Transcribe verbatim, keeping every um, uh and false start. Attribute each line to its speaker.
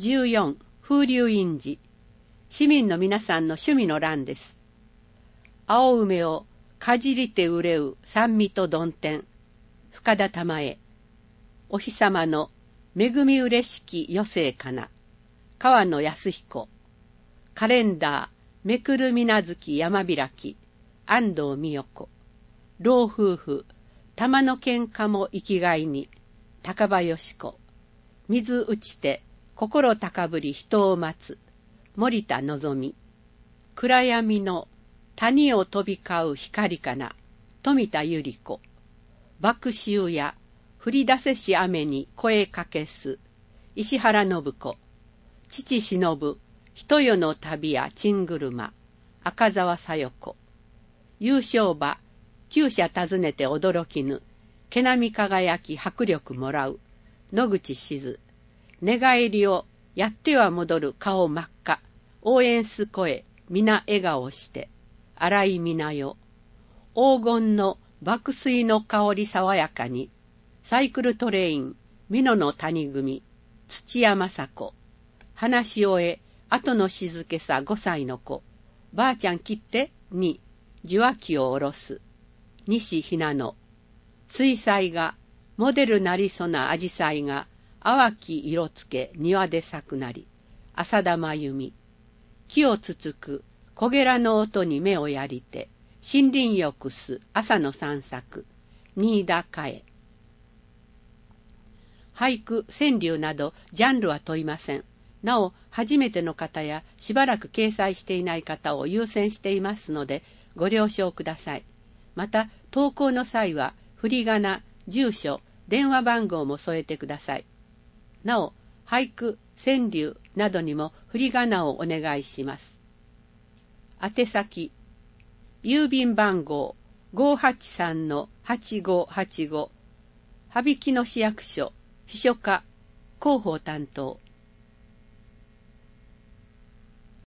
Speaker 1: じゅうよん風流印字。市民の皆さんの趣味の欄です。青梅をかじりて憂う酸味と曇天。深田玉江。お日様の恵みうれしき余生かな。川野康彦。カレンダーめくるみなずき山開き。安藤美代子。老夫婦玉の喧嘩も生きがいに。高場よし子。水打ちて心高ぶり人を待つ。森田のぞみ。暗闇の谷を飛び交う光かな。富田百合子。爆臭や降り出せし雨に声かけす。石原信子。父忍ぶ人世の旅やチングルマ。赤澤小夜子。優勝馬厩舎訪ねて驚きぬ。毛並み輝き迫力もらう。野口静。寝返りをやっては戻る顔真っ赤。応援す声皆笑顔して荒井美奈代。黄金の爆睡の香り爽やかに。サイクルトレイン美濃の谷組。土屋雅子。話し終え後の静けさごさいの子。ばあちゃん切ってに受話器を下ろす。西ひなの。水彩がモデルなりそなあじさいが淡き色つけ庭で咲くなり。浅田真由美。木をつつく小ゲラの音に目をやりて森林浴す朝の散策。新田佳恵。俳句川柳などジャンルは問いません。なお初めての方やしばらく掲載していない方を優先していますのでご了承ください。また投稿の際は振り仮名、住所、電話番号も添えてください。なお俳句川柳などにも振り仮名をお願いします。宛先郵便番号 ごーはちさんのはちごーはちご 羽曳野市役所秘書課広報担当